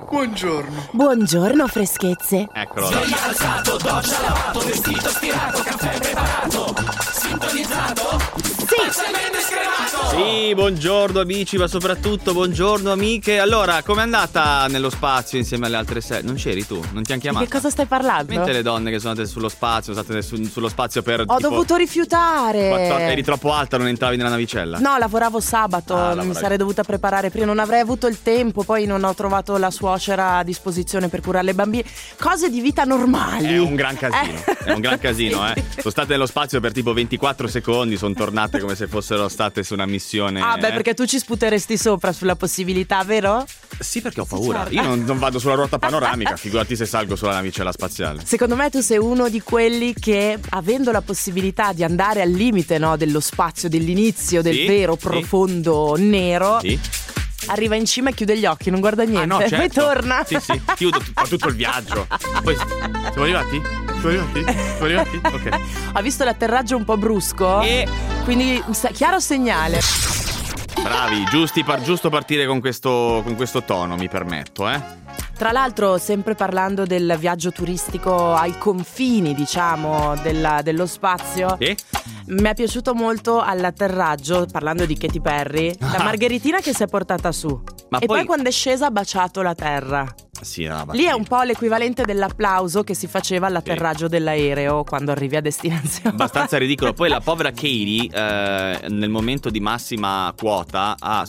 Buongiorno. Buongiorno, freschezze. Eccolo. Sei alzato, doccia lavato, vestito stirato, caffè preparato, sintonizzato, parzialmente scremato. Sì, buongiorno amici, ma soprattutto buongiorno amiche. Allora, com'è andata nello spazio insieme alle altre sei? Non c'eri tu? Non ti han chiamato? Di che cosa stai parlando? Mentre le donne che sono andate sullo spazio, sono state sullo spazio per Ho dovuto rifiutare. Eri troppo alta, non entravi nella navicella? No, lavoravo sabato, mi sarei dovuta preparare prima, non avrei avuto il tempo, poi non ho trovato la suocera a disposizione per curare le bambine. Cose di vita normali. È un gran casino, è un gran casino, Sono state nello spazio per tipo 24 secondi, sono tornate come se fossero state su una missione. Ah, beh, perché tu ci sputeresti sopra sulla possibilità, vero? Sì, perché ho paura. Certo. Io non vado sulla ruota panoramica, figurati se salgo sulla navicella spaziale. Secondo me tu sei uno di quelli che, avendo la possibilità di andare al limite, no, dello spazio, dell'inizio del vero profondo nero, arriva in cima e chiude gli occhi, non guarda niente, no, certo. Poi torna. Sì, chiudo tutto il viaggio. Poi siamo arrivati? Siamo arrivati? Ok. Ha visto l'atterraggio un po' brusco? Quindi chiaro segnale. Bravi, giusto partire con questo tono, mi permetto, Tra l'altro, sempre parlando del viaggio turistico ai confini, diciamo, dello spazio, mi è piaciuto molto all'atterraggio, parlando di Katy Perry, la margheritina che si è portata su. E poi quando è scesa ha baciato la terra. Sì, lì è un po' l'equivalente dell'applauso che si faceva all'atterraggio dell'aereo quando arrivi a destinazione. Abbastanza ridicolo. Poi la povera Katy, nel momento di massima quota, ha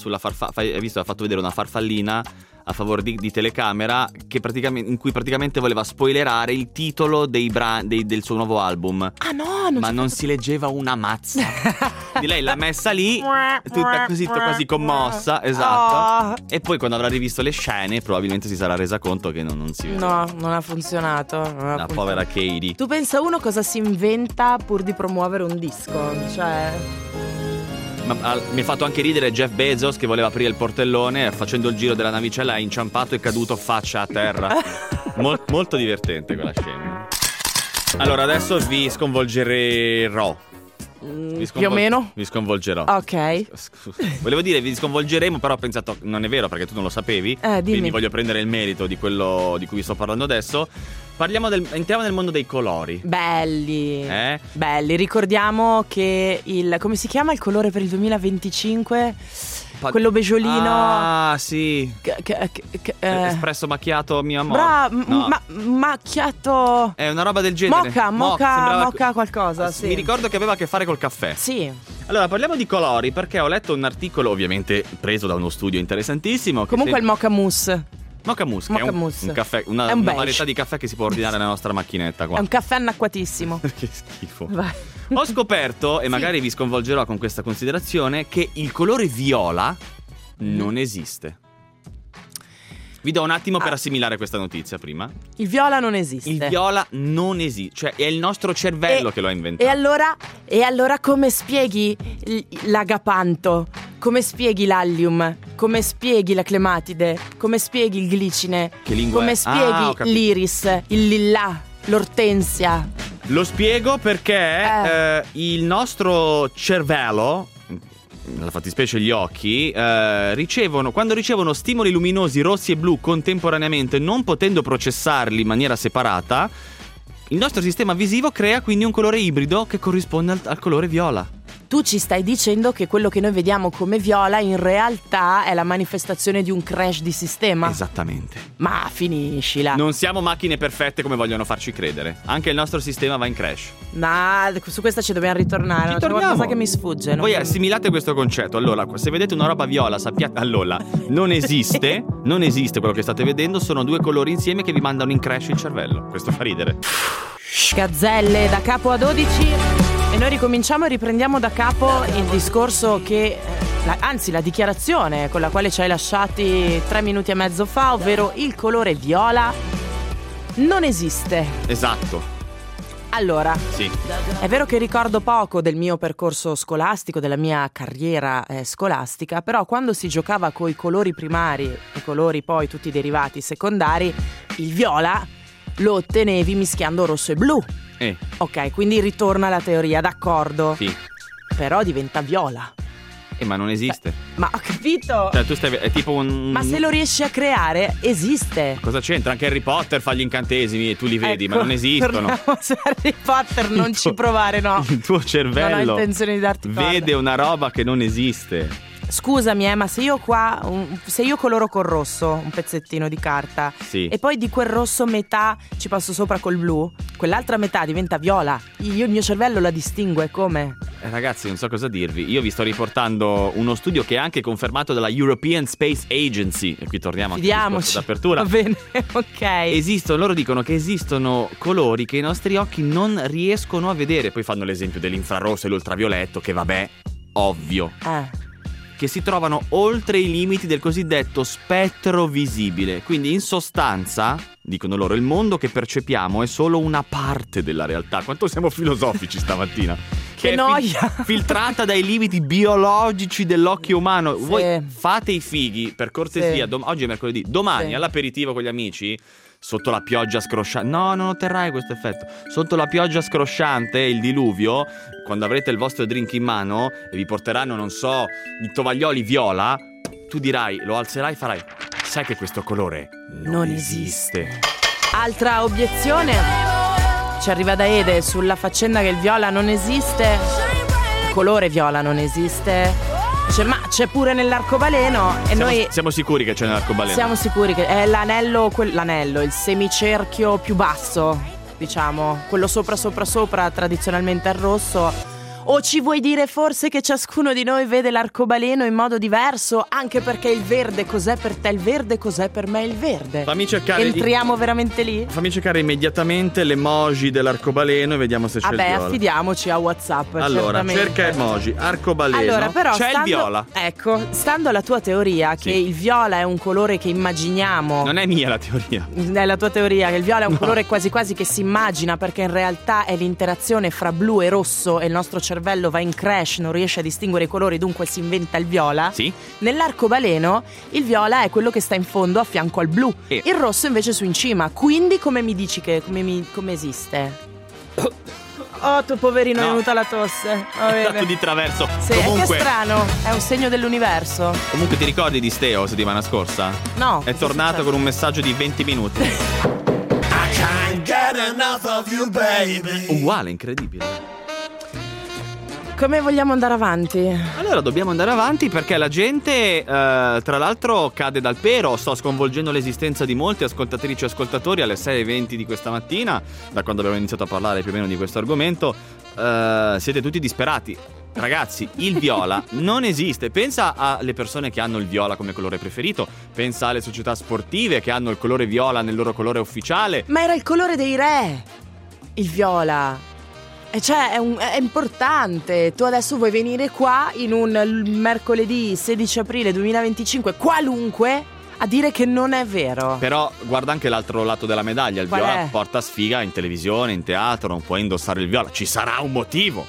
fatto vedere una farfallina a favore di telecamera in cui praticamente voleva spoilerare il titolo del suo nuovo album. Ah no, ma non si leggeva una mazza. Di lei l'ha messa lì, tutta così quasi commossa, esatto. E poi quando avrà rivisto le scene probabilmente si sarà resa conto che non si vede. No, non ha funzionato. La povera Katy. Tu pensa uno cosa si inventa pur di promuovere un disco? Cioè... mi ha fatto anche ridere Jeff Bezos che voleva aprire il portellone, facendo il giro della navicella è inciampato e caduto faccia a terra. Molto divertente quella scena. Allora adesso vi sconvolgerò. Più o meno? Vi sconvolgerò. Ok. Volevo dire vi sconvolgeremo, però ho pensato non è vero perché tu non lo sapevi. Quindi voglio prendere il merito di quello di cui vi sto parlando adesso. Entriamo nel mondo dei colori. Belli. Belli. Ricordiamo che come si chiama il colore per il 2025? Quello beggiolino. Ah, sì. Espresso macchiato mio amore. Macchiato. È una roba del genere. Mocha qualcosa, sì. Mi ricordo che aveva a che fare col caffè. Sì. Allora, parliamo di colori perché ho letto un articolo, ovviamente preso da uno studio interessantissimo. Comunque il Mocha Mousse. Mocha Mousse, che è un caffè, una varietà di caffè che si può ordinare nella nostra macchinetta qua. È un caffè annacquatissimo. Che schifo. Vai. Ho scoperto, e magari vi sconvolgerò con questa considerazione, che il colore viola non esiste. Vi do un attimo per assimilare questa notizia prima. Il viola non esiste. Il viola non esiste, cioè è il nostro cervello che lo ha inventato. E allora come spieghi l'agapanto? Come spieghi l'allium? Come spieghi la clematide? Come spieghi il glicine? Che lingua come è? spieghi l'iris, il lillà, l'ortensia? Lo spiego perché il nostro cervello, nella fattispecie gli occhi, quando ricevono stimoli luminosi rossi e blu contemporaneamente, non potendo processarli in maniera separata, il nostro sistema visivo crea quindi un colore ibrido che corrisponde al colore viola. Tu ci stai dicendo che quello che noi vediamo come viola in realtà è la manifestazione di un crash di sistema? Esattamente. Ma finiscila. Non siamo macchine perfette come vogliono farci credere. Anche il nostro sistema va in crash. No, su questa ci dobbiamo ritornare. C'è qualcosa che mi sfugge. Voi assimilate questo concetto. Allora, se vedete una roba viola, sappiate. Allora, non esiste. Non esiste quello che state vedendo. Sono due colori insieme che vi mandano in crash il cervello. Questo fa ridere. Gazzelle da capo a 12. E noi ricominciamo e riprendiamo da capo il discorso che, anzi la dichiarazione con la quale ci hai lasciati 3 minuti e mezzo fa, ovvero il colore viola non esiste. Esatto. Allora, sì. È vero che ricordo poco del mio percorso scolastico, della mia carriera scolastica, però quando si giocava coi colori primari e colori poi tutti derivati secondari, il viola lo ottenevi mischiando rosso e blu. Ok, quindi ritorna la teoria, d'accordo. Sì. Però diventa viola. Ma non esiste. Ma ho capito. Cioè tu stai, è tipo un... Ma se lo riesci a creare, esiste. Cosa c'entra? Anche Harry Potter fa gli incantesimi e tu li vedi, ma non esistono. Torniamo su Harry Potter, non ci provare, no. Il tuo cervello non ho intenzione di darti vede una roba che non esiste. Scusami, ma se io se io coloro col rosso un pezzettino di carta, sì, e poi di quel rosso metà ci passo sopra col blu, quell'altra metà diventa viola. Il mio cervello la distingue, come? Ragazzi, non so cosa dirvi. Io vi sto riportando uno studio che è anche confermato dalla European Space Agency. E qui torniamo anche al discorso d'apertura. Va bene, ok. Loro dicono che esistono colori che i nostri occhi non riescono a vedere. Poi fanno l'esempio dell'infrarosso e l'ultravioletto, che vabbè, ovvio. Che si trovano oltre i limiti del cosiddetto spettro visibile. Quindi in sostanza, dicono loro, il mondo che percepiamo è solo una parte della realtà. Quanto siamo filosofici stamattina. Che noia. Filtrata dai limiti biologici dell'occhio umano. Sì. Voi fate i fighi, per cortesia, sì. Oggi è mercoledì, domani all'aperitivo con gli amici, sotto la pioggia scrosciante. No, non otterrai questo effetto. Sotto la pioggia scrosciante, il diluvio, quando avrete il vostro drink in mano e vi porteranno, non so, i tovaglioli viola, tu dirai, lo alzerai e farai: sai che questo colore non esiste. Altra obiezione ci arriva da Ede sulla faccenda che il viola non esiste, il colore viola non esiste. Dice, ma c'è pure nell'arcobaleno. E noi siamo sicuri che c'è nell'arcobaleno. Siamo sicuri che è l'anello, il semicerchio più basso, diciamo, quello sopra tradizionalmente al rosso. O ci vuoi dire forse che ciascuno di noi vede l'arcobaleno in modo diverso? Anche perché il verde cos'è per te il verde, cos'è per me il verde? Fammi cercare. Entriamo veramente lì? Fammi cercare immediatamente l'emoji dell'arcobaleno e vediamo se c'è il viola. Affidiamoci a WhatsApp. Allora, cerca emoji, arcobaleno. Allora, però, c'è il viola. Ecco, stando alla tua teoria che il viola è un colore che immaginiamo. Non è mia la teoria. È la tua teoria che il viola è un colore quasi quasi che si immagina, perché in realtà è l'interazione fra blu e rosso e il nostro cervello va in crash, non riesce a distinguere i colori, dunque si inventa il viola. Sì. Nell'arcobaleno il viola è quello che sta in fondo a fianco al blu, il rosso invece su in cima. Quindi come mi dici che come esiste? Oh, tu poverino, è venuta la tosse. È dato di traverso. Sì, comunque, è che strano, è un segno dell'universo. Comunque ti ricordi di Steo settimana scorsa? No. È tornato con un messaggio di 20 minuti. I can't get enough of you, baby. Uguale, incredibile. Come vogliamo andare avanti? Allora dobbiamo andare avanti perché la gente tra l'altro cade dal pero. Sto sconvolgendo l'esistenza di molti ascoltatrici e ascoltatori alle 6:20 di questa mattina, da quando abbiamo iniziato a parlare più o meno di questo argomento. Siete tutti disperati. Ragazzi, il viola non esiste. Pensa alle persone che hanno il viola come colore preferito. Pensa alle società sportive che hanno il colore viola nel loro colore ufficiale. Ma era il colore dei re, il viola. E cioè è importante. Tu adesso vuoi venire qua in un mercoledì 16 aprile 2025 qualunque a dire che non è vero. Però guarda anche l'altro lato della medaglia. Il viola porta sfiga in televisione, in teatro. Non puoi indossare il viola. Ci sarà un motivo.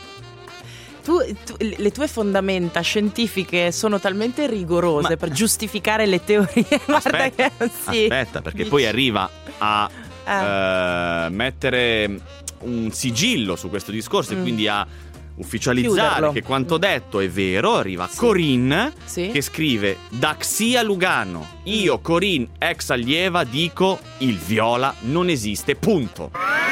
Le tue fondamenta scientifiche sono talmente rigorose per giustificare le teorie. Aspetta, perché poi arriva a mettere un sigillo su questo discorso e quindi a ufficializzare che quanto detto è vero. Arriva Corinne che scrive: da Xia Lugano, io Corinne ex allieva dico il viola non esiste, punto.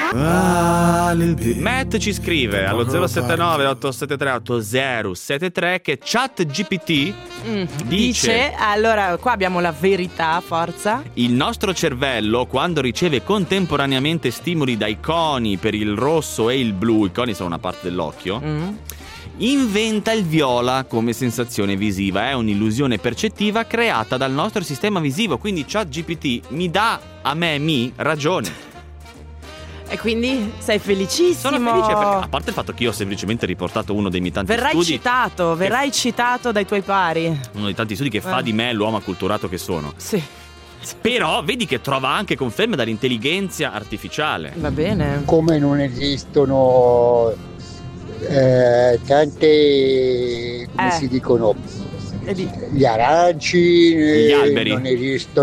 Matt ci scrive allo 079 873 8073 che ChatGPT dice, allora qua abbiamo la verità, forza. Il nostro cervello, quando riceve contemporaneamente stimoli dai coni per il rosso e il blu, i coni sono una parte dell'occhio, inventa il viola come sensazione visiva. È un'illusione percettiva creata dal nostro sistema visivo. Quindi ChatGPT mi dà a me ragione. E quindi sei felicissimo. Sono felice perché, a parte il fatto che io ho semplicemente riportato uno dei miei tanti studi. Verrai citato dai tuoi pari. Uno dei tanti studi che fa di me l'uomo acculturato che sono. Sì. Però vedi che trova anche conferme dall'intelligenza artificiale. Va bene. Come non esistono tante, come si dicono, gli aranci, gli alberi, non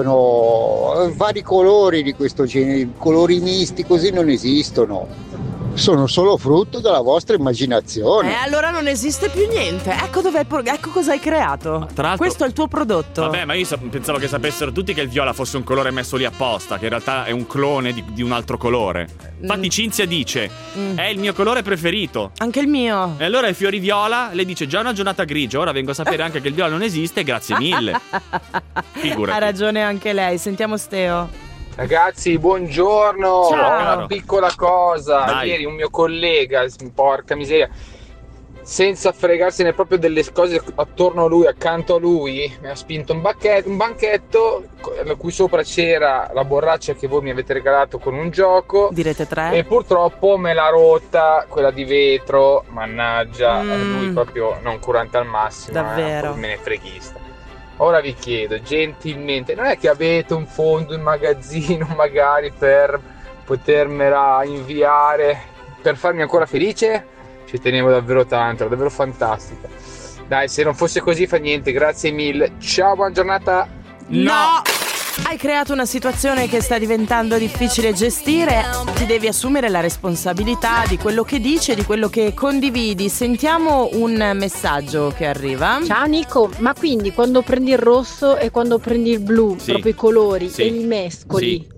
esistono vari colori di questo genere, colori misti così non esistono. sono solo frutto della vostra immaginazione. Allora non esiste più niente. Ecco ecco cosa hai creato. Questo è il tuo prodotto. Vabbè, ma io pensavo che sapessero tutti che il viola fosse un colore messo lì apposta, che in realtà è un clone di un altro colore. Infatti Cinzia dice è il mio colore preferito. Anche il mio. E allora i fiori viola, lei dice già una giornata grigia, ora vengo a sapere anche che il viola non esiste, grazie mille. Figurati. Ha ragione anche lei. Sentiamo Steo. Ragazzi, buongiorno. Ciao. Una piccola cosa. Dai. Ieri un mio collega, porca miseria, senza fregarsene proprio delle cose attorno a lui, accanto a lui, mi ha spinto un banchetto a cui sopra c'era la borraccia che voi mi avete regalato con un gioco. Direte 3. E purtroppo me l'ha rotta, quella di vetro. Mannaggia, lui proprio non curante al massimo. Davvero. Me ne freghista. Ora vi chiedo gentilmente, non è che avete un fondo in magazzino magari per potermela inviare, per farmi ancora felice? Ci tenevo davvero tanto, era davvero fantastica. Dai, se non fosse così fa niente, grazie mille. Ciao, buona giornata. No! Hai creato una situazione che sta diventando difficile gestire. Ti devi assumere la responsabilità di quello che dici e di quello che condividi. Sentiamo un messaggio che arriva. Ciao Nico, ma quindi quando prendi il rosso e quando prendi il blu, proprio i colori, e li mescoli,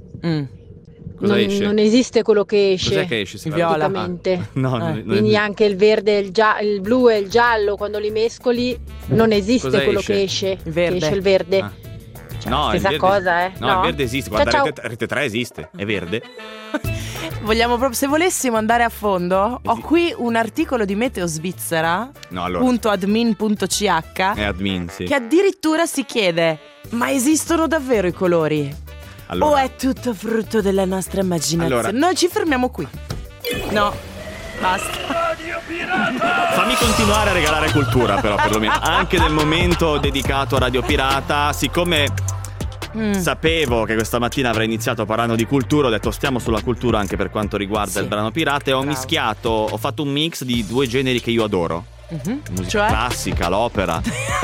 Cosa esce? Non esiste quello che esce. Cos'è che esce? Viola. No, Quindi anche il verde, il blu e il giallo, quando li mescoli, non esiste Cosa quello esce? che esce. Il verde. Che esce il verde. No, stessa il verde, cosa, eh? No, il verde esiste. Guarda, Ciao. Rete 3 esiste, è verde. Vogliamo proprio, se volessimo andare a fondo, ho qui un articolo di Meteo Svizzera, No, allora. .admin.ch, È admin, sì. che addirittura si chiede: ma esistono davvero i colori? Allora. O è tutto frutto della nostra immaginazione? Allora. Noi ci fermiamo qui. No, basta. Fammi continuare a regalare cultura, però, perlomeno. Anche nel momento dedicato a Radio Pirata, siccome sapevo che questa mattina avrei iniziato parlando di cultura, ho detto stiamo sulla cultura anche per quanto riguarda il brano pirata, e ho mischiato, ho fatto un mix di due generi che io adoro. Musica Cioè? classica, l'opera,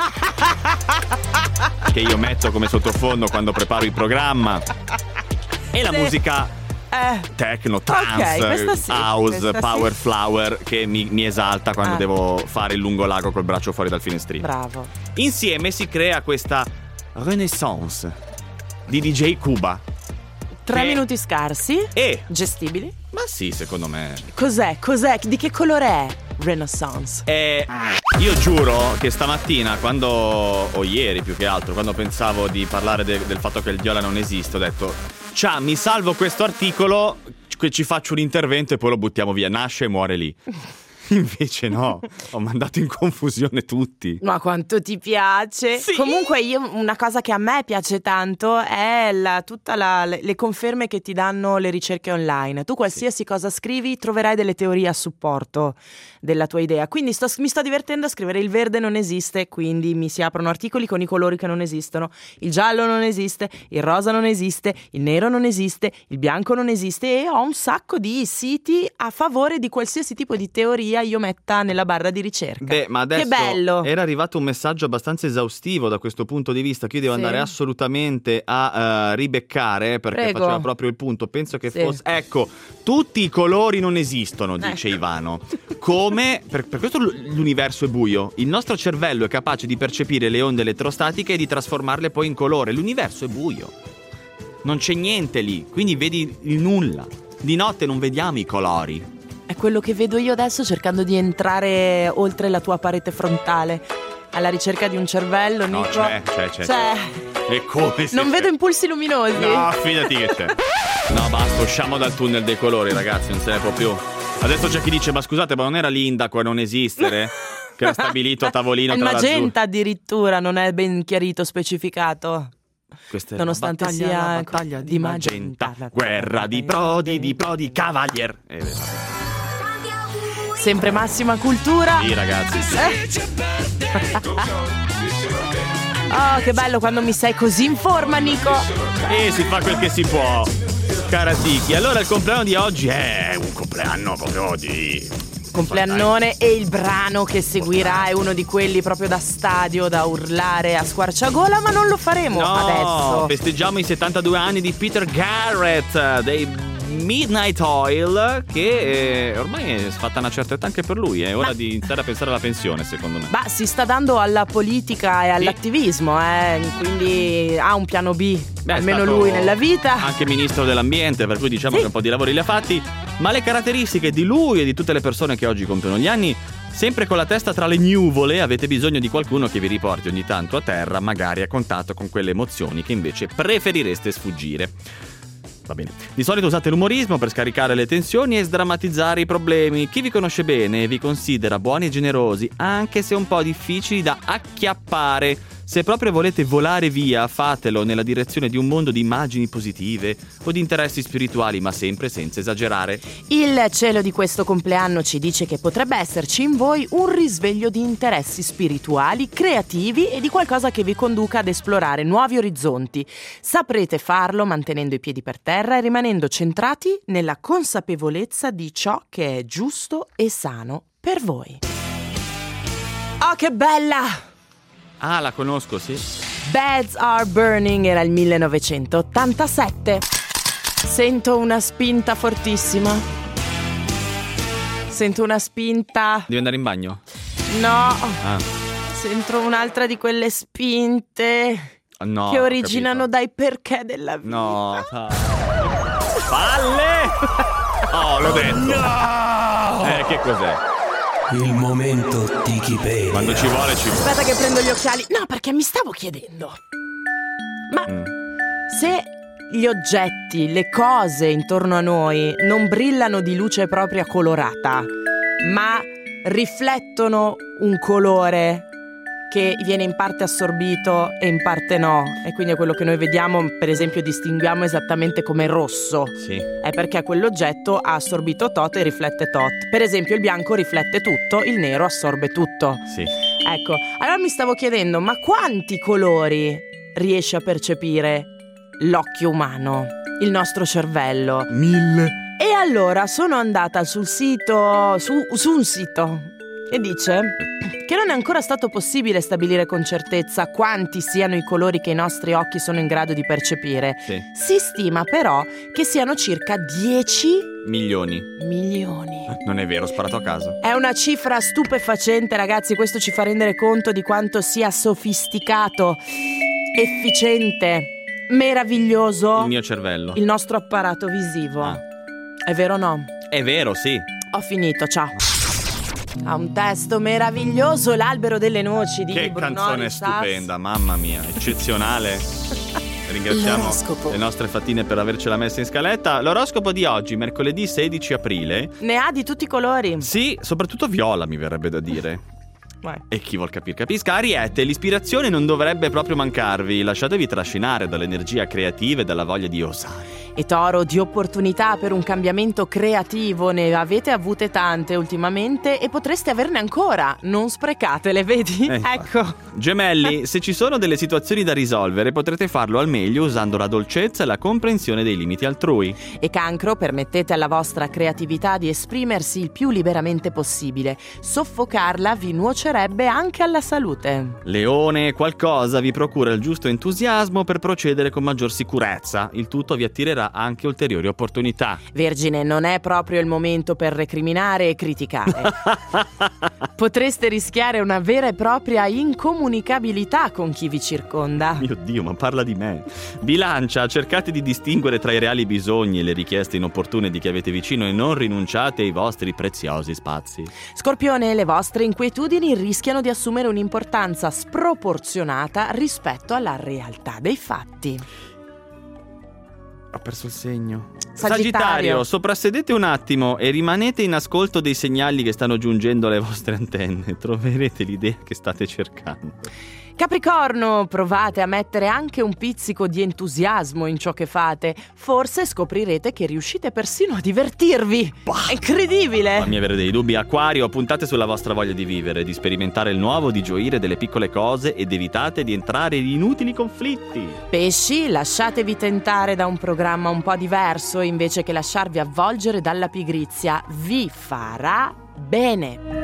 che io metto come sottofondo quando preparo il programma, e la musica techno, trance, questa sì, house, questa power sì. flower, che mi esalta quando devo fare il lungolago col braccio fuori dal finestrino. Bravo. Insieme si crea questa renaissance di DJ Cuba. 3 minuti scarsi. Gestibili. Ma sì, secondo me. Cos'è? Di che colore è Renaissance? Io giuro che stamattina, o ieri più che altro, quando pensavo di parlare del fatto che il viola non esiste, ho detto mi salvo questo articolo, ci faccio un intervento e poi lo buttiamo via, nasce e muore lì. Invece no, ho mandato in confusione tutti. Ma quanto ti piace? Sì. Comunque una cosa che a me piace tanto è le conferme che ti danno le ricerche online. Tu qualsiasi cosa scrivi troverai delle teorie a supporto della tua idea. Quindi mi sto divertendo a scrivere il verde non esiste, quindi mi si aprono articoli con i colori che non esistono. Il giallo non esiste, il rosa non esiste, il nero non esiste, il bianco non esiste, e ho un sacco di siti a favore di qualsiasi tipo di teoria io metta nella barra di ricerca. Beh, ma adesso che bello! Era arrivato un messaggio abbastanza esaustivo da questo punto di vista, che io devo andare assolutamente a ribeccare, perché Prego. faceva proprio il punto. Penso che fosse... Ecco, tutti i colori non esistono, dice Ivano. Come? Per questo l'universo è buio. Il nostro cervello è capace di percepire le onde elettrostatiche e di trasformarle poi in colore. L'universo è buio. Non c'è niente lì, quindi vedi il nulla. Di notte non vediamo i colori. È quello che vedo io adesso, cercando di entrare oltre la tua parete frontale, alla ricerca di un cervello. No, Nico. c'è. E come se non vedo impulsi luminosi. No, fidati che c'è. No, basta, usciamo dal tunnel dei colori, ragazzi, non se ne può più. Adesso c'è chi dice, ma scusate, ma non era l'Indaco a non esistere? Che era stabilito a tavolino il tra magenta addirittura non è ben chiarito, specificato. Questa è nonostante la sia battaglia di magenta, guerra di Prodi, Cavalier. Sempre massima cultura. Sì, ragazzi, sì. Oh, che bello quando mi sei così in forma, Nico. E si fa quel che si può, cara Tiki. Allora il compleanno di oggi è un compleanno proprio di... Compleannone, e il brano che seguirà è uno di quelli proprio da stadio, da urlare a squarciagola, ma non lo faremo adesso. Festeggiamo i 72 anni di Peter Garrett, dei Midnight Oil, che ormai è fatta una certa età anche per lui. È ora di iniziare a pensare alla pensione, secondo me. Ma si sta dando alla politica e all'attivismo, quindi ha un piano B. Almeno lui nella vita. Anche ministro dell'ambiente, per cui diciamo che un po' di lavori li ha fatti. Ma le caratteristiche di lui e di tutte le persone che oggi compiono gli anni, sempre con la testa tra le nuvole, avete bisogno di qualcuno che vi riporti ogni tanto a terra, magari a contatto con quelle emozioni che invece preferireste sfuggire. Va bene. Di solito usate l'umorismo per scaricare le tensioni e sdrammatizzare i problemi. Chi vi conosce bene vi considera buoni e generosi, anche se un po' difficili da acchiappare. Se proprio volete volare via, fatelo nella direzione di un mondo di immagini positive o di interessi spirituali, ma sempre senza esagerare. Il cielo di questo compleanno ci dice che potrebbe esserci in voi un risveglio di interessi spirituali, creativi e di qualcosa che vi conduca ad esplorare nuovi orizzonti. Saprete farlo mantenendo i piedi per terra e rimanendo centrati nella consapevolezza di ciò che è giusto e sano per voi. Oh, che bella! Ah, la conosco, sì. Beds Are Burning era il 1987. Sento una spinta fortissima. Sento una spinta. Devi andare in bagno? No. Sento un'altra di quelle spinte che originano dai perché della vita. No. Palle! Oh, l'ho detto. No! Che cos'è? Il momento Tiki Pere. Quando ci vuole ci vuole. Aspetta che prendo gli occhiali. No, perché mi stavo chiedendo, ma se gli oggetti, le cose intorno a noi non brillano di luce propria colorata, ma riflettono un colore che viene in parte assorbito e in parte no, e quindi è quello che noi vediamo, per esempio distinguiamo esattamente come rosso, sì, è perché quell'oggetto ha assorbito tot e riflette tot. Per esempio il bianco riflette tutto, il nero assorbe tutto. Sì. Ecco, allora mi stavo chiedendo, ma quanti colori riesce a percepire l'occhio umano, il nostro cervello? 1000. E allora sono andata sul sito, su un sito, e dice che non è ancora stato possibile stabilire con certezza quanti siano i colori che i nostri occhi sono in grado di percepire. Sì. Si stima però che siano circa 10 milioni. Non è vero, sparato a caso. È una cifra stupefacente, ragazzi. Questo ci fa rendere conto di quanto sia sofisticato, efficiente, meraviglioso il mio cervello, il nostro apparato visivo. È vero o no? È vero, sì. Ho finito, ciao. Ha un testo meraviglioso, L'albero delle noci di Che Bruno canzone stupenda, mamma mia, eccezionale. Ringraziamo le nostre fattine per avercela messa in scaletta. L'oroscopo di oggi, mercoledì 16 aprile. Ne ha di tutti i colori. Sì, soprattutto viola, mi verrebbe da dire. E chi vuol capire capisca. Ariete, l'ispirazione non dovrebbe proprio mancarvi. Lasciatevi trascinare dall'energia creativa e dalla voglia di osare. E Toro, di opportunità per un cambiamento creativo ne avete avute tante ultimamente e potreste averne ancora. Non sprecatele, vedi? Ecco. Gemelli, se ci sono delle situazioni da risolvere, potrete farlo al meglio usando la dolcezza e la comprensione dei limiti altrui. E Cancro, permettete alla vostra creatività di esprimersi il più liberamente possibile. Soffocarla vi nuocerebbe anche alla salute. Leone, qualcosa vi procura il giusto entusiasmo per procedere con maggior sicurezza. Il tutto vi attirerà anche ulteriori opportunità. Vergine, non è proprio il momento per recriminare e criticare. Potreste rischiare una vera e propria incomunicabilità con chi vi circonda. Mio Dio, ma parla di me. Bilancia, cercate di distinguere tra i reali bisogni e le richieste inopportune di chi avete vicino e non rinunciate ai vostri preziosi spazi. Scorpione, le vostre inquietudini rischiano di assumere un'importanza sproporzionata rispetto alla realtà dei fatti. Ho perso il segno. Sagittario, soprassedete un attimo e rimanete in ascolto dei segnali che stanno giungendo alle vostre antenne. Troverete l'idea che state cercando. Capricorno, provate a mettere anche un pizzico di entusiasmo in ciò che fate. Forse scoprirete che riuscite persino a divertirvi. È incredibile! Fammi avere dei dubbi. Acquario, puntate sulla vostra voglia di vivere, di sperimentare il nuovo, di gioire delle piccole cose ed evitate di entrare in inutili conflitti. Pesci, lasciatevi tentare da un programma un po' diverso invece che lasciarvi avvolgere dalla pigrizia. Vi farà bene.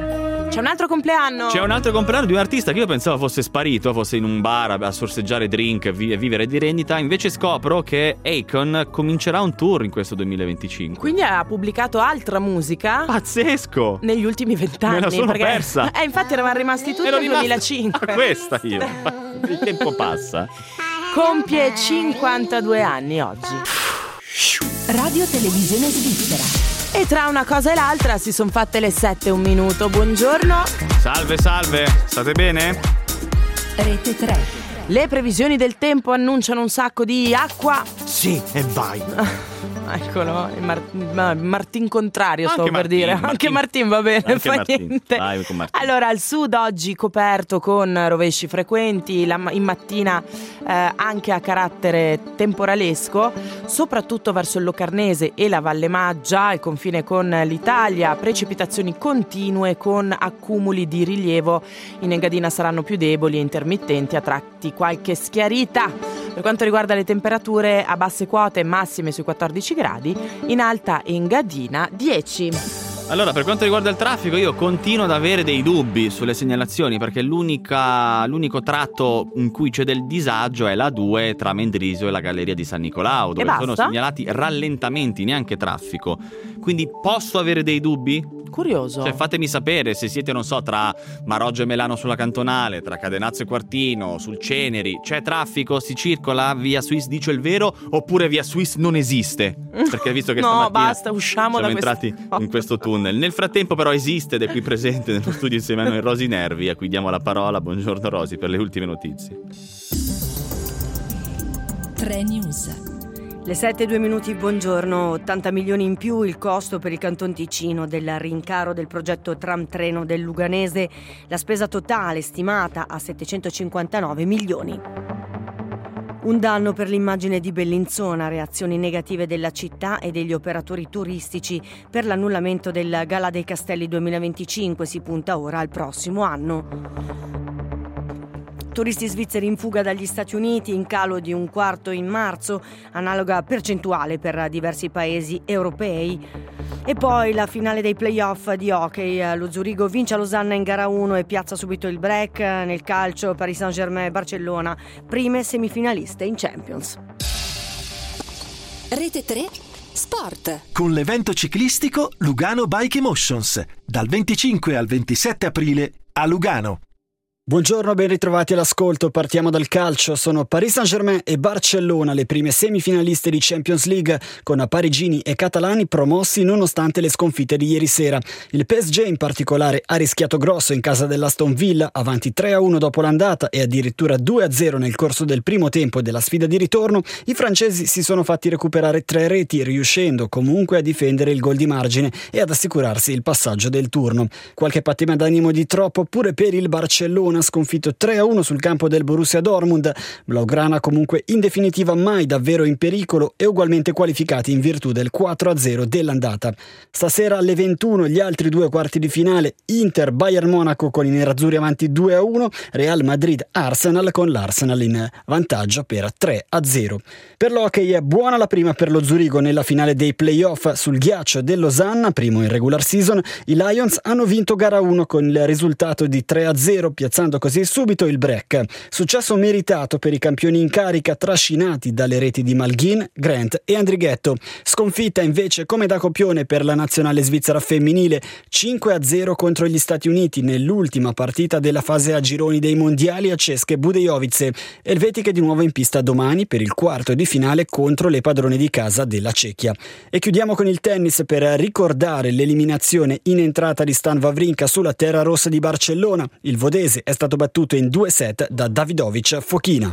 C'è un altro compleanno. C'è un altro compleanno di un artista che io pensavo fosse sparito, fosse in un bar a sorseggiare drink e vivere di rendita. Invece scopro che Akon comincerà un tour in questo 2025. Quindi ha pubblicato altra musica. Pazzesco! Negli ultimi 20 anni. Me la sono persa. Infatti eravamo rimasti tutti nel 2005. A questa io. Il tempo passa. Compie 52 anni oggi. Radio Televisione Svizzera. E tra una cosa e l'altra si sono fatte le 7:01. Buongiorno. Salve, state bene? Rete 3. Le previsioni del tempo annunciano un sacco di acqua. Sì, e vai. Eccolo, Martin contrario, Anche stavo per Martin, dire. Martin. Anche Martin va bene, Anche fa Martin. niente. Vai con Martin. Allora, al sud oggi coperto con rovesci frequenti, in mattina anche a carattere temporalesco, soprattutto verso il Locarnese e la Valle Maggia, al confine con l'Italia, precipitazioni continue con accumuli di rilievo. In Engadina saranno più deboli e intermittenti, a tratti qualche schiarita. Per quanto riguarda le temperature, a basse quote massime sui 14 gradi, in alta Engadina 10. Allora, per quanto riguarda il traffico, io continuo ad avere dei dubbi sulle segnalazioni, perché l'unico tratto in cui c'è del disagio è la 2 tra Mendrisio e la Galleria di San Nicolao, dove sono segnalati rallentamenti, neanche traffico. Quindi posso avere dei dubbi? Curioso. Cioè, fatemi sapere se siete, non so, tra Maroggio e Melano sulla Cantonale, tra Cadenazzo e Quartino, sul Ceneri. C'è traffico? Si circola? Via Suisse dice il vero? Oppure via Suisse non esiste? Perché visto che no, basta, usciamo siamo da entrati in questo tunnel. Nel frattempo però esiste ed è qui presente nello studio insieme a noi Rosy Nervi, a cui diamo la parola. Buongiorno Rosy per le ultime notizie. 3 News. Le 7:02, buongiorno. 80 milioni in più il costo per il Canton Ticino del rincaro del progetto tram-treno del Luganese, la spesa totale stimata a 759 milioni. Un danno per l'immagine di Bellinzona, reazioni negative della città e degli operatori turistici per l'annullamento del Gala dei Castelli 2025, si punta ora al prossimo anno. Turisti svizzeri in fuga dagli Stati Uniti, in calo di 1/4 in marzo, analoga percentuale per diversi paesi europei. E poi la finale dei playoff di hockey. Lo Zurigo vince a Losanna in gara 1 e piazza subito il break. Nel calcio Paris Saint-Germain e Barcellona, prime semifinaliste in Champions. Rete 3 Sport. Con l'evento ciclistico Lugano Bike Emotions, dal 25 al 27 aprile a Lugano. Buongiorno, ben ritrovati all'ascolto. Partiamo dal calcio. Sono Paris Saint-Germain e Barcellona le prime semifinaliste di Champions League, con parigini e catalani promossi nonostante le sconfitte di ieri sera. Il PSG in particolare ha rischiato grosso in casa dell'Aston Villa, avanti 3-1 dopo l'andata e addirittura 2-0 nel corso del primo tempo della sfida di ritorno. I francesi si sono fatti recuperare 3 reti, riuscendo comunque a difendere il gol di margine e ad assicurarsi il passaggio del turno. Qualche patina d'animo di troppo pure per il Barcellona, sconfitto 3-1 sul campo del Borussia Dortmund. Blaugrana comunque in definitiva mai davvero in pericolo e ugualmente qualificati in virtù del 4-0 dell'andata. Stasera alle 21 gli altri 2 quarti di finale: Inter Bayern Monaco con i nerazzurri avanti 2-1, Real Madrid Arsenal con l'Arsenal in vantaggio per 3-0. Per l'hockey è buona la prima per lo Zurigo nella finale dei playoff sul ghiaccio del Losanna, primo in regular season. I Lions hanno vinto gara 1 con il risultato di 3-0, piazzando così subito il break. Successo meritato per i campioni in carica, trascinati dalle reti di Malghin, Grant e Andrighetto. Sconfitta invece come da copione per la nazionale svizzera femminile, 5-0 contro gli Stati Uniti nell'ultima partita della fase a gironi dei mondiali a České Budějovice. Elvetiche di nuovo in pista domani per il quarto di finale contro le padrone di casa della Cechia. E chiudiamo con il tennis per ricordare l'eliminazione in entrata di Stan Wawrinka sulla terra rossa di Barcellona. Il vodese è stato battuto in 2 set da Davidovic Fokina.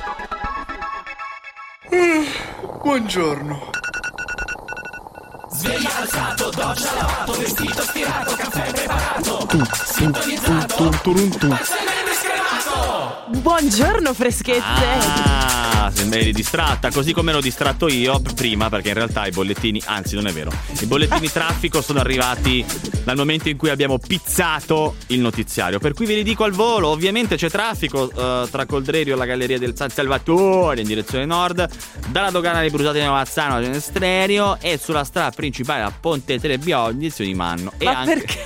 Buongiorno. Sveglia alzato, doccia lavato, vestito stirato, caffè preparato, sintonizzato, parzialmente scremato. Buongiorno freschezze. Sembri distratta, così come ero distratto io prima, perché in realtà i bollettini, anzi non è vero, i bollettini traffico sono arrivati dal momento in cui abbiamo pizzato il notiziario, per cui ve li dico al volo. Ovviamente c'è traffico tra Coldrerio e la Galleria del San Salvatore in direzione nord, dalla dogana di Brusate di Mazzano a Strenio, e sulla strada principale a Ponte Trebbio in direzione di Manno. Ma anche... perché?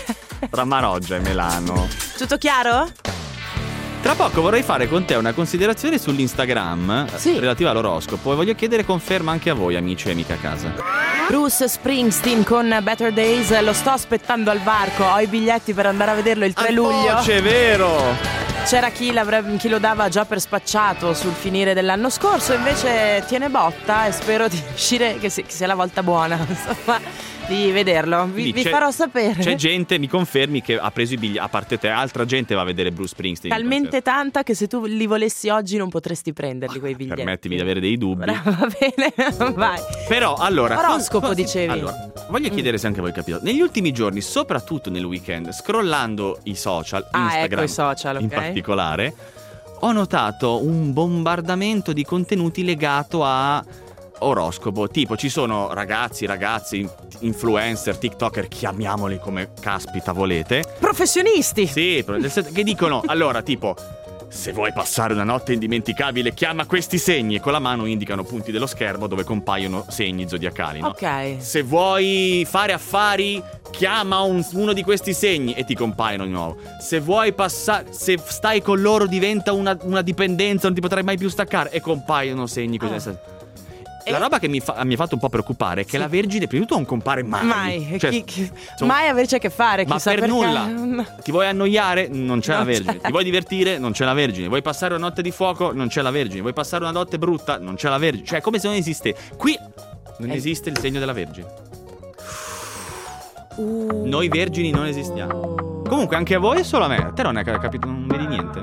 tra Maroggia e Melano. Tutto chiaro? Tra poco vorrei fare con te una considerazione sull'Instagram relativa all'oroscopo e voglio chiedere conferma anche a voi, amici e amiche a casa. Bruce Springsteen con Better Days, lo sto aspettando al varco, ho i biglietti per andare a vederlo il 3 luglio. C'è vero! C'era chi lo dava già per spacciato sul finire dell'anno scorso, invece tiene botta e spero di riuscire, che sia la volta buona, insomma, di vederlo. Vi farò sapere. C'è gente, mi confermi, che ha preso i biglietti, a parte te, altra gente va a vedere Bruce Springsteen. Talmente tanta che se tu li volessi oggi non potresti prenderli quei biglietti. Permettimi di avere dei dubbi. Va bene, vai. Però allora, oroscopo dicevi. Allora, voglio chiedere se anche voi capito. Negli ultimi giorni, soprattutto nel weekend, scrollando i social, Instagram ecco i social, in particolare, ho notato un bombardamento di contenuti legato a oroscopo. Tipo, ci sono ragazzi, influencer, tiktoker, chiamiamoli come caspita volete, professionisti. Sì, che dicono allora, tipo, se vuoi passare una notte indimenticabile, chiama questi segni, e con la mano indicano punti dello schermo dove compaiono segni zodiacali, no? Ok. Se vuoi fare affari, chiama uno di questi segni e ti compaiono di nuovo. Se vuoi passare, se stai con loro diventa una dipendenza, non ti potrai mai più staccare, e compaiono segni così. La roba che mi ha fatto un po' preoccupare è che la Vergine prima di tutto non compare mai. Cioè, mai averci a che fare, ma chissà per perché. Nulla. Ti vuoi annoiare? Non c'è la Vergine. Ti vuoi divertire? Non c'è la Vergine. Vuoi passare una notte di fuoco? Non c'è la Vergine. Vuoi passare una notte brutta? Non c'è la Vergine. Cioè, è come se non esiste. Qui non esiste il segno della Vergine. Noi vergini non esistiamo. Comunque anche a voi è solo a me. A te non hai capito, non vedi niente?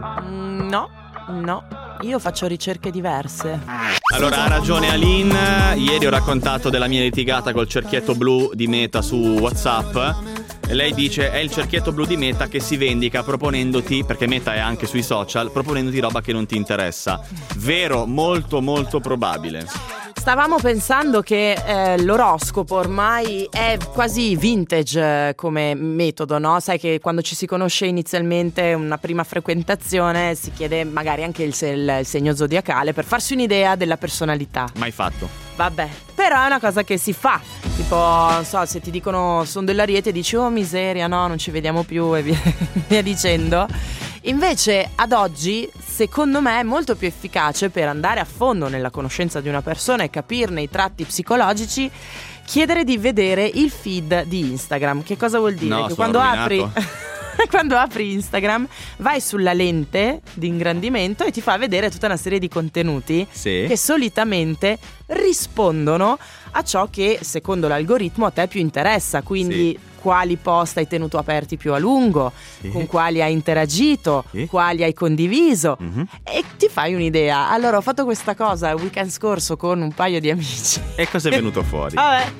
No, io faccio ricerche diverse. Allora, ha ragione Aline. Ieri ho raccontato della mia litigata col cerchietto blu di Meta su WhatsApp. E lei dice: è il cerchietto blu di Meta che si vendica proponendoti, perché Meta è anche sui social, proponendoti roba che non ti interessa. Vero, molto molto probabile. Stavamo pensando che l'oroscopo ormai è quasi vintage come metodo, no? Sai che quando ci si conosce inizialmente, una prima frequentazione, si chiede magari anche il segno zodiacale per farsi un'idea della personalità. Mai fatto. Vabbè, però è una cosa che si fa. Tipo, non so, se ti dicono sono dell'Ariete, dici oh miseria, no, non ci vediamo più e via dicendo. Invece ad oggi, secondo me, è molto più efficace per andare a fondo nella conoscenza di una persona e capirne i tratti psicologici, chiedere di vedere il feed di Instagram. Che cosa vuol dire? No, che quando apri Instagram, vai sulla lente di ingrandimento e ti fa vedere tutta una serie di contenuti che solitamente rispondono a ciò che secondo l'algoritmo a te più interessa. Quindi quali post hai tenuto aperti più a lungo, con quali hai interagito, quali hai condiviso, e ti fai un'idea. Allora ho fatto questa cosa il weekend scorso con un paio di amici. E cosa è venuto fuori? Vabbè.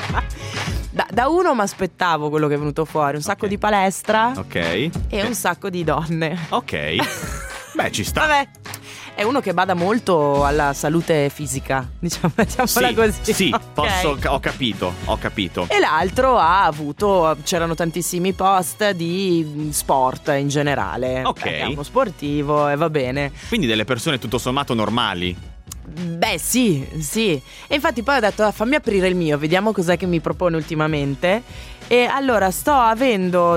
Da uno mi aspettavo quello che è venuto fuori, un sacco di palestra e un sacco di donne. Ok. Beh, ci sta. Vabbè. È uno che bada molto alla salute fisica, diciamo, mettiamola così. Sì, okay. Ho capito. E l'altro c'erano tantissimi post di sport in generale. Ok. È uno sportivo e va bene. Quindi delle persone tutto sommato normali. Beh sì. E infatti poi ho detto fammi aprire il mio, vediamo cos'è che mi propone ultimamente. E allora sto avendo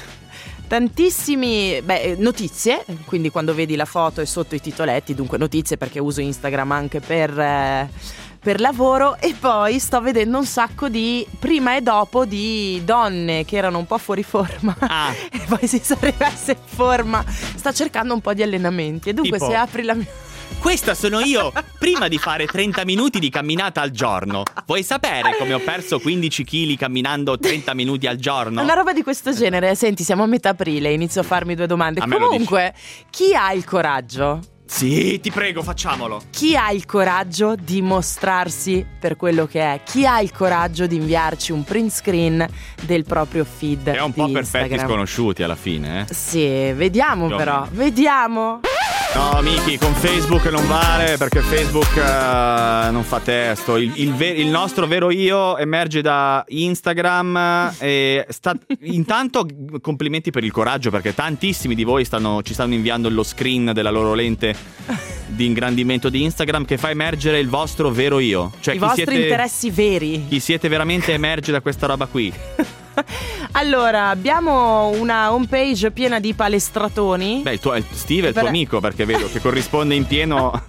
tantissimi notizie, quindi quando vedi la foto e sotto i titoletti, dunque notizie perché uso Instagram anche per lavoro, e poi sto vedendo un sacco di prima e dopo di donne che erano un po' fuori forma e poi si sono rimesse in forma. Sta cercando un po' di allenamenti e dunque tipo, se apri la mia... Questa sono io prima di fare 30 minuti di camminata al giorno. Vuoi sapere come ho perso 15 kg camminando 30 minuti al giorno? Una roba di questo genere. Senti, siamo a metà aprile, inizio a farmi due domande. Comunque, chi ha il coraggio? Sì, ti prego, facciamolo. Chi ha il coraggio di mostrarsi per quello che è? Chi ha il coraggio di inviarci un print screen del proprio feed? È un po' Instagram. perfetti sconosciuti alla fine, Sì, vediamo però. Vediamo. No, Miki, con Facebook non vale, perché Facebook non fa testo. Il nostro vero io emerge da Instagram e intanto complimenti per il coraggio, perché tantissimi di voi ci stanno inviando lo screen della loro lente di ingrandimento di Instagram che fa emergere il vostro vero io. Cioè, i vostri interessi veri. Chi siete veramente emerge da questa roba qui. Allora, abbiamo una homepage piena di palestratoni. Beh, Steve è il tuo amico, perché vedo che corrisponde in pieno.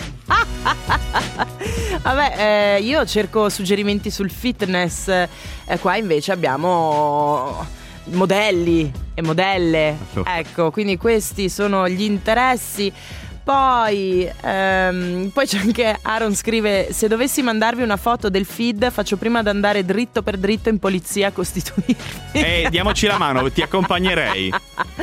Vabbè, io cerco suggerimenti sul fitness. Qua invece abbiamo modelli e modelle. Ecco, quindi questi sono gli interessi. Poi c'è anche Aaron scrive: se dovessi mandarvi una foto del feed, faccio prima ad andare dritto per dritto in polizia a costituirmi. Diamoci la mano, ti accompagnerei.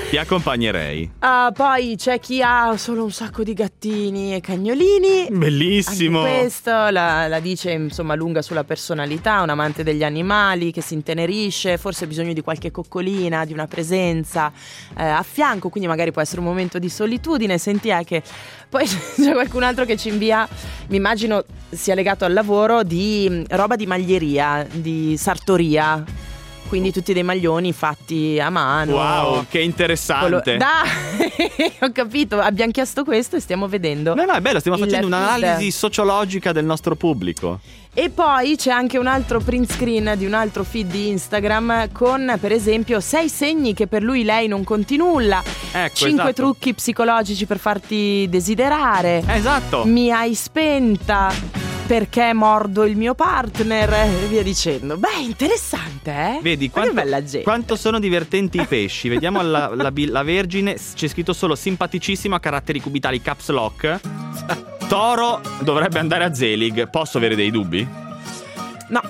Poi c'è chi ha solo un sacco di gattini e cagnolini. Bellissimo. Anche questo la dice insomma lunga sulla personalità, un amante degli animali che si intenerisce, forse ha bisogno di qualche coccolina, di una presenza a fianco, quindi magari può essere un momento di solitudine. Senti che poi c'è qualcun altro che ci invia, mi immagino sia legato al lavoro, di roba di maglieria, di sartoria. Quindi tutti dei maglioni fatti a mano. Wow, che interessante. Dai, ho capito, abbiamo chiesto questo e stiamo vedendo. No, è bello, stiamo facendo un'analisi sociologica del nostro pubblico. E poi c'è anche un altro print screen di un altro feed di Instagram con, per esempio, 6 segni che per lui lei non conti nulla. Ecco, 5 trucchi psicologici per farti desiderare. Esatto. Mi hai spenta perché mordo il mio partner e via dicendo. Beh, interessante, eh? Vedi che bella gente. Quanto sono divertenti i pesci. Vediamo la Vergine, c'è scritto solo simpaticissimo a caratteri cubitali caps lock. Toro dovrebbe andare a Zelig. Posso avere dei dubbi? No.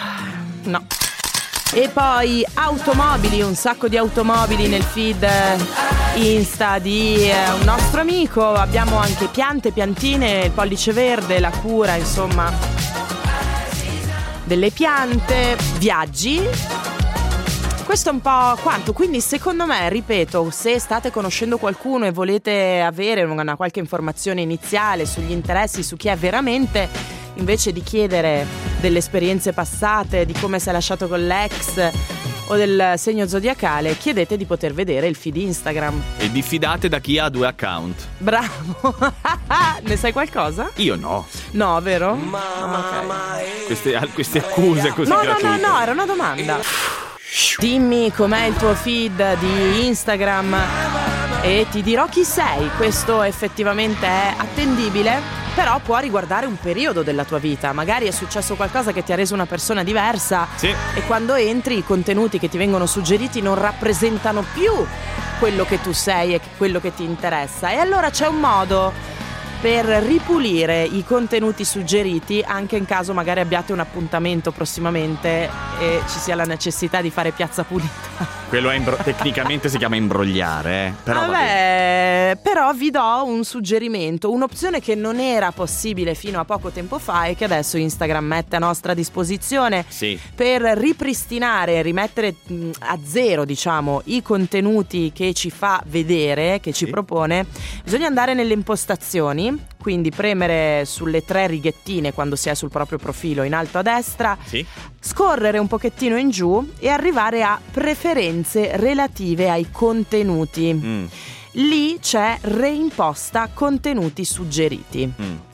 E poi automobili, un sacco di automobili nel feed Insta di un nostro amico. Abbiamo anche piante, piantine, il pollice verde, la cura, insomma, delle piante, viaggi. Questo è un po' quanto. Quindi secondo me, ripeto, se state conoscendo qualcuno e volete avere una qualche informazione iniziale sugli interessi, su chi è veramente, invece di chiedere delle esperienze passate, di come si è lasciato con l'ex o del segno zodiacale, chiedete di poter vedere il feed Instagram. E diffidate da chi ha 2 account. Bravo. Ne sai qualcosa? Io no. No, vero? Okay. Queste accuse così gratuite. No, era una domanda. Dimmi com'è il tuo feed di Instagram e ti dirò chi sei. Questo effettivamente è attendibile, però può riguardare un periodo della tua vita. Magari è successo qualcosa che ti ha reso una persona diversa, sì. E quando entri i contenuti che ti vengono suggeriti non rappresentano più quello che tu sei e quello che ti interessa. E allora c'è un modo per ripulire i contenuti suggeriti, anche in caso magari abbiate un appuntamento prossimamente e ci sia la necessità di fare piazza pulita. Quello è tecnicamente si chiama imbrogliare, però però vi do un suggerimento, un'opzione che non era possibile fino a poco tempo fa e che adesso Instagram mette a nostra disposizione, sì, per ripristinare, rimettere a zero, diciamo, i contenuti che ci fa vedere, che ci propone. Bisogna andare nelle impostazioni, quindi premere sulle 3 righettine quando si è sul proprio profilo in alto a destra, sì, scorrere un pochettino in giù e arrivare a preferenze relative ai contenuti. Lì c'è reimposta contenuti suggeriti.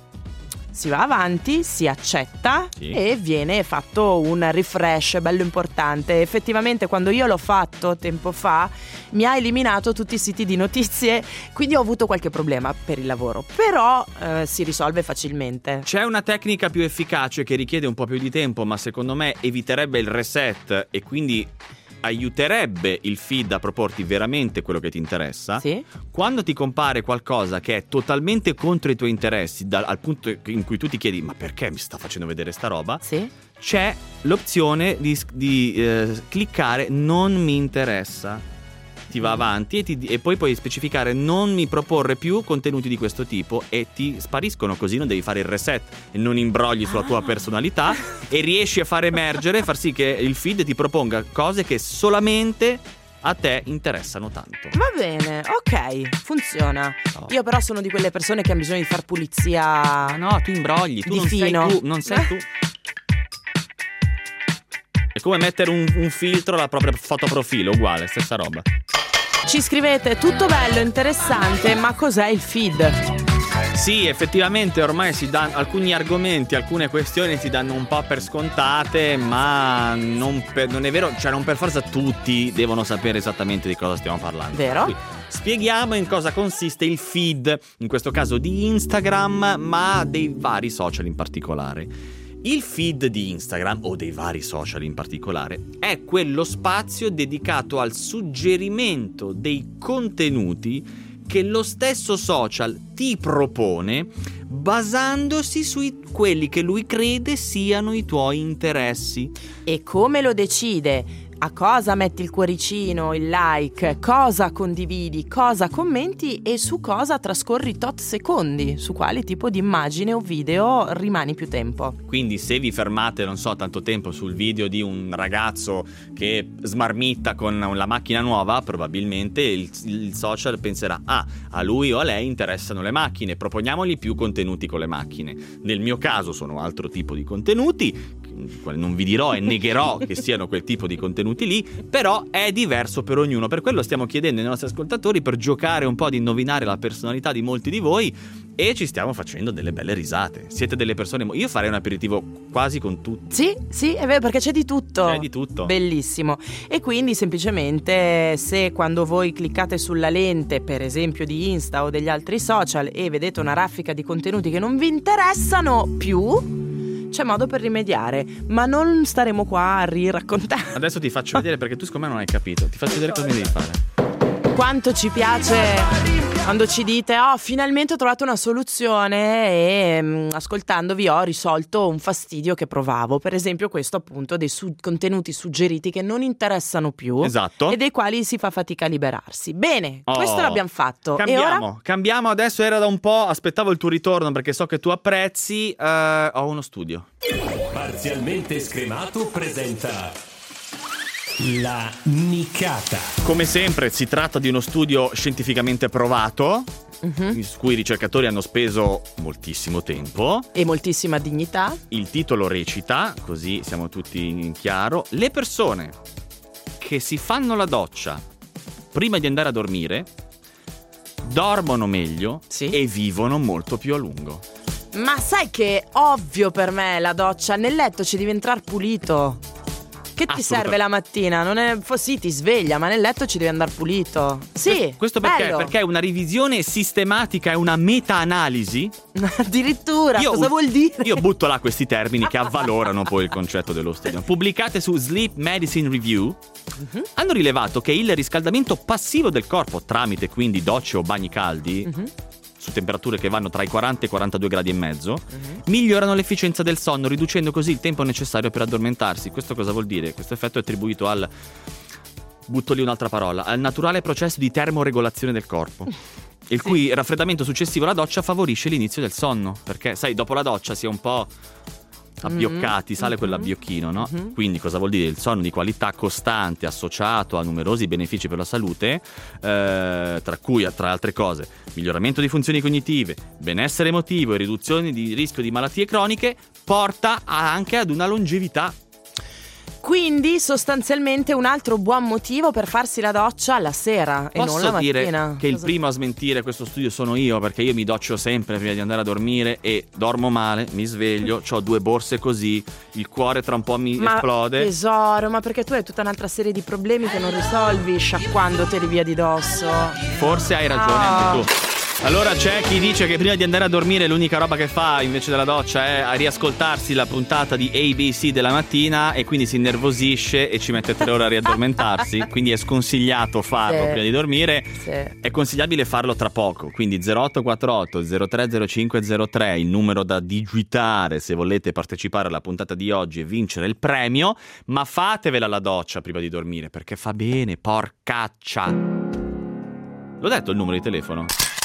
Si va avanti, si accetta, sì, e viene fatto un refresh bello importante. Effettivamente quando io l'ho fatto tempo fa mi ha eliminato tutti i siti di notizie, quindi ho avuto qualche problema per il lavoro, però si risolve facilmente. C'è una tecnica più efficace che richiede un po' più di tempo, ma secondo me eviterebbe il reset e quindi aiuterebbe il feed a proporti veramente quello che ti interessa. Sì. Quando ti compare qualcosa che è totalmente contro i tuoi interessi, al punto in cui tu ti chiedi ma perché mi sta facendo vedere sta roba, sì, c'è l'opzione di cliccare non mi interessa. Ti va avanti e poi puoi specificare non mi proporre più contenuti di questo tipo e ti spariscono, così non devi fare il reset e non imbrogli sulla tua personalità e riesci a far emergere, far sì che il feed ti proponga cose che solamente a te interessano tanto. Va bene, ok, funziona. Io però sono di quelle persone che hanno bisogno di far pulizia. No, tu imbrogli, tu non sei tu, non sei tu. È come mettere un filtro alla propria foto profilo, uguale, stessa roba. Ci scrivete tutto bello, interessante, ma cos'è il feed? Sì, effettivamente ormai si danno alcuni argomenti, alcune questioni si danno un po' per scontate, ma non è vero, cioè non per forza tutti devono sapere esattamente di cosa stiamo parlando. Vero? Quindi spieghiamo in cosa consiste il feed, in questo caso di Instagram, ma dei vari social in particolare. Il feed di Instagram, o dei vari social in particolare, è quello spazio dedicato al suggerimento dei contenuti che lo stesso social ti propone basandosi su quelli che lui crede siano i tuoi interessi. E come lo decide? A cosa metti il cuoricino, il like, cosa condividi, cosa commenti e su cosa trascorri tot secondi, su quale tipo di immagine o video rimani più tempo. Quindi se vi fermate, non so, tanto tempo sul video di un ragazzo che smarmitta con la macchina nuova, probabilmente il social penserà: a lui o a lei interessano le macchine, proponiamogli più contenuti con le macchine. Nel mio caso sono altro tipo di contenuti, non vi dirò e negherò che siano quel tipo di contenuti lì, però è diverso per ognuno. Per quello stiamo chiedendo ai nostri ascoltatori, per giocare un po' ad indovinare la personalità di molti di voi, e ci stiamo facendo delle belle risate. Siete delle persone, io farei un aperitivo quasi con tutti. Sì, è vero, perché c'è di tutto. C'è di tutto. Bellissimo. E quindi semplicemente, se quando voi cliccate sulla lente, per esempio di Insta o degli altri social, e vedete una raffica di contenuti che non vi interessano più, c'è modo per rimediare, ma non staremo qua a riraccontare. Adesso ti faccio vedere, perché tu secondo me non hai capito. Ti faccio vedere cosa mi devi fare. Quanto ci piace quando ci dite: finalmente ho trovato una soluzione e ascoltandovi ho risolto un fastidio che provavo. Per esempio questo, appunto, dei contenuti suggeriti che non interessano più. Esatto. E dei quali si fa fatica a liberarsi. Bene, questo l'abbiamo fatto. Cambiamo adesso. Era da un po', aspettavo il tuo ritorno perché so che tu apprezzi. Ho uno studio. Parzialmente scremato presenta la nicata. Come sempre si tratta di uno studio scientificamente provato, su cui i ricercatori hanno speso moltissimo tempo e moltissima dignità. Il titolo recita, così siamo tutti in chiaro: le persone che si fanno la doccia prima di andare a dormire dormono meglio e vivono molto più a lungo. Ma sai che è ovvio per me, la doccia nel letto ci deve entrare pulito. Che ti serve la mattina? Non è, sì, ti sveglia, ma nel letto ci deve andare pulito. Sì. Questo perché è una revisione sistematica, è una meta-analisi. Addirittura, cosa vuol dire? Io butto là questi termini che avvalorano poi il concetto dello studio. Pubblicate su Sleep Medicine Review, hanno rilevato che il riscaldamento passivo del corpo, tramite quindi docce o bagni caldi, su temperature che vanno tra i 40 e i 42 gradi e mezzo, migliorano l'efficienza del sonno, riducendo così il tempo necessario per addormentarsi. Questo cosa vuol dire? Questo effetto è attribuito al, butto lì un'altra parola, al naturale processo di termoregolazione del corpo, il cui raffreddamento successivo alla doccia favorisce l'inizio del sonno, perché sai, dopo la doccia si è un po' abbioccati, sale quell'abbiocchino, no? Quindi cosa vuol dire? Il sonno di qualità costante, associato a numerosi benefici per la salute, tra cui, tra altre cose, miglioramento di funzioni cognitive, benessere emotivo e riduzione di rischio di malattie croniche, porta anche ad una longevità. Quindi sostanzialmente un altro buon motivo per farsi la doccia la sera e non la mattina. Posso dire che il primo a smentire questo studio sono io, perché io mi doccio sempre prima di andare a dormire e dormo male, mi sveglio, ho 2 borse così, il cuore tra un po' mi esplode. Tesoro, ma perché tu hai tutta un'altra serie di problemi che non risolvi sciacquandoteli via di dosso. Forse hai ragione anche tu. Allora c'è chi dice che prima di andare a dormire l'unica roba che fa invece della doccia è a riascoltarsi la puntata di ABC della mattina e quindi si innervosisce e ci mette 3 ore a riaddormentarsi. Quindi è sconsigliato farlo prima di dormire. È consigliabile farlo tra poco, quindi 0848 030503 il numero da digitare se volete partecipare alla puntata di oggi e vincere il premio. Ma fatevela la doccia prima di dormire, perché fa bene, porcaccia. L'ho detto il numero di telefono?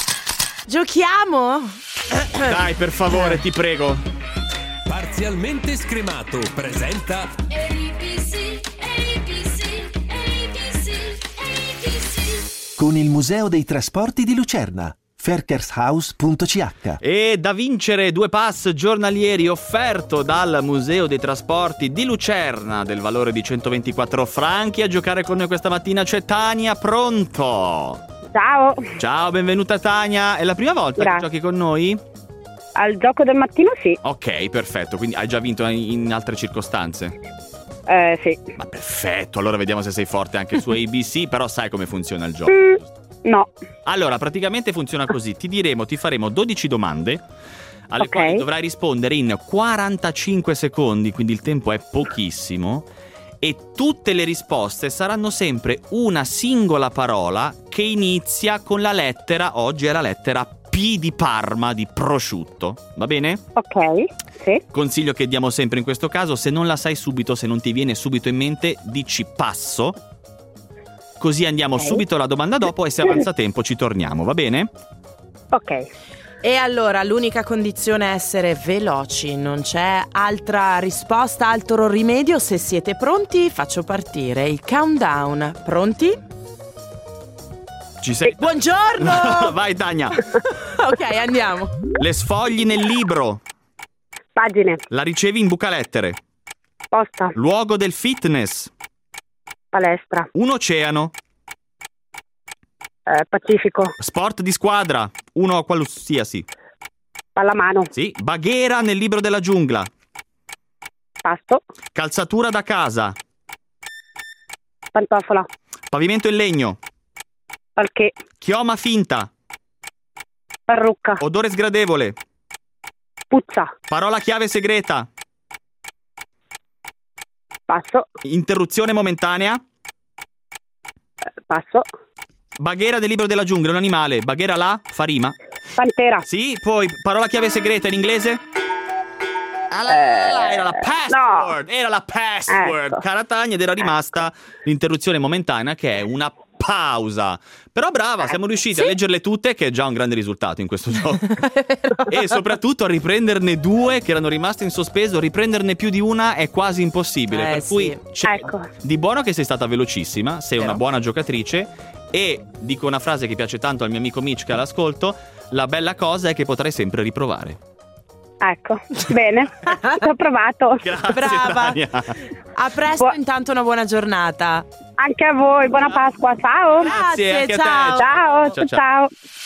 Giochiamo? Dai, per favore, ti prego. Parzialmente scremato presenta ABC. Con il Museo dei Trasporti di Lucerna. Verkehrshaus.ch. E da vincere 2 pass giornalieri offerto dal Museo dei Trasporti di Lucerna del valore di 124 franchi. A giocare con noi questa mattina c'è Tania, pronto? Ciao. Ciao, benvenuta Tania. È la prima volta che giochi con noi? Al gioco del mattino sì. Ok, perfetto. Quindi hai già vinto in altre circostanze? Sì. Ma perfetto, allora vediamo se sei forte anche su ABC. Però sai come funziona il gioco? No. Allora, praticamente funziona così. Ti faremo 12 domande alle quali dovrai rispondere in 45 secondi, quindi il tempo è pochissimo, e tutte le risposte saranno sempre una singola parola che inizia con la lettera, oggi è la lettera P di Parma, di prosciutto, va bene? Ok, sì. Consiglio che diamo sempre in questo caso: se non la sai subito, se non ti viene subito in mente, dici passo, così andiamo subito alla domanda dopo, e se avanza tempo ci torniamo, va bene? Ok. E allora l'unica condizione è essere veloci, non c'è altra risposta, altro rimedio. Se siete pronti faccio partire il countdown. Pronti? Ci sei? Buongiorno! Vai Tania. Ok, andiamo. Le sfogli nel libro. Pagine. La ricevi in bucalettere. Posta. Luogo del fitness. Palestra. Un oceano. Pacifico. Sport di squadra. Uno qualsiasi. Pallamano. Sì. Bagheera nel libro della giungla. Pasto. Calzatura da casa. Pantofola. Pavimento in legno. Parquet. Chioma finta. Parrucca. Odore sgradevole. Puzza. Parola chiave segreta. Passo. Interruzione momentanea. Passo. Bagheera del libro della giungla, un animale. Bagheera là, fa rima. Pantera. Sì, poi parola chiave segreta in inglese. Era la password. No. Era la password, ecco. Cara Tania, ed era rimasta l'interruzione momentanea, che è una pausa. Però brava, siamo riusciti a leggerle tutte, che è già un grande risultato in questo gioco. E soprattutto a riprenderne due che erano rimaste in sospeso. Riprenderne più di una è quasi impossibile. Per cui di buono che sei stata velocissima, sei una buona giocatrice. E dico una frase che piace tanto al mio amico Mitch che all'ascolto: la bella cosa è che potrai sempre riprovare. Ecco, bene, ho provato. Grazie, brava. Tania. A presto, intanto una buona giornata. Anche a voi, buona Pasqua, ciao. Grazie, anche a te. Ciao, ciao, ciao.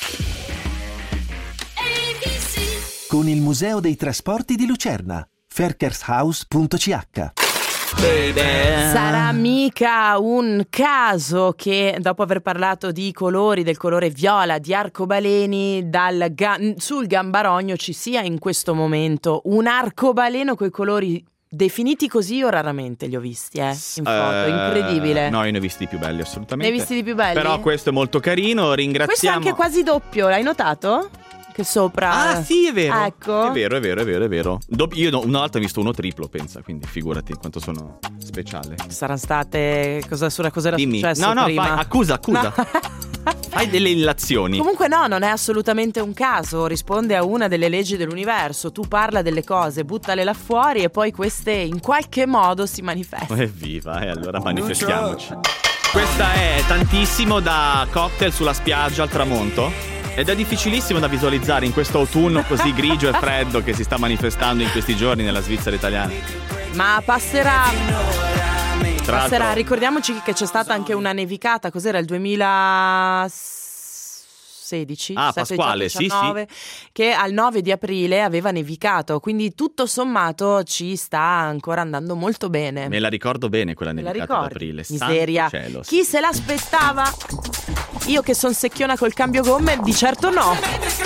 Con il Museo dei Trasporti di Lucerna, ferkershaus.ch. Sarà mica un caso che dopo aver parlato di colori, del colore viola, di arcobaleni, sul Gambarogno ci sia in questo momento un arcobaleno coi colori definiti così. Io raramente li ho visti in foto, incredibile. No, io ne ho visti di più belli, assolutamente. Ne hai visti di più belli? Però questo è molto carino, ringraziamo. Questo è anche quasi doppio, l'hai notato? Che sopra. Ah sì, è vero. Ecco. È vero. Io una volta ho visto uno triplo, pensa, quindi figurati quanto sono speciale. Saranno state. Cos'era Dimmi. successo No, prima? vai, accusa. No. Hai delle illazioni. Comunque no, non è assolutamente un caso, risponde a una delle leggi dell'universo. Tu parla delle cose, buttale là fuori e poi queste in qualche modo si manifestano. Evviva, allora manifestiamoci. Questa è tantissimo da cocktail sulla spiaggia al tramonto. Ed è difficilissimo da visualizzare in questo autunno così grigio e freddo che si sta manifestando in questi giorni nella Svizzera italiana. Ma passerà. Ricordiamoci che c'è stata anche una nevicata, cos'era il 2016? Pasquale, 19, sì. Che al 9 di aprile aveva nevicato, quindi tutto sommato ci sta ancora andando molto bene. Me la ricordo bene quella nevicata d'aprile. Miseria. Cielo, sì. Chi se l'aspettava? Io che son secchiona col cambio gomme, di certo no.